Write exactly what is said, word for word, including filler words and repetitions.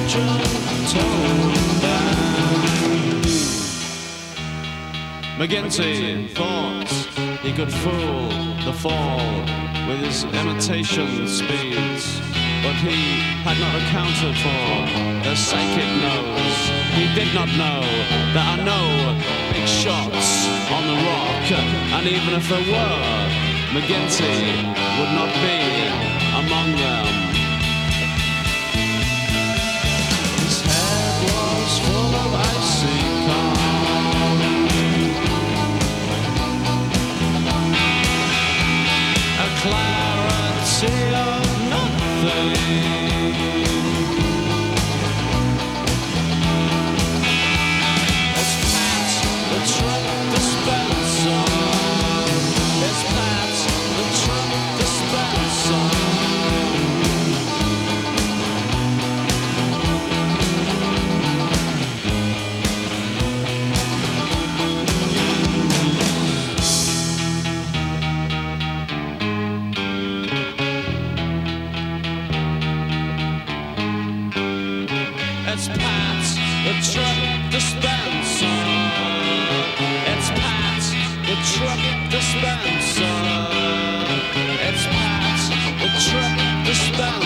McGinty thought he could fool the fall with his imitation speeds, but he had not accounted for the psychic nose. He did not know there are no big shots on the rock, and even if there were, McGinty would not be among them. His head was full of icy calm. Clarity of nothing. It's Pat, the truck dispenser. It's Pat, the truck dispenser. It's Pat, the truck dispenser. It's Pat, the truck dispenser. It's Pat, the truck dispenser.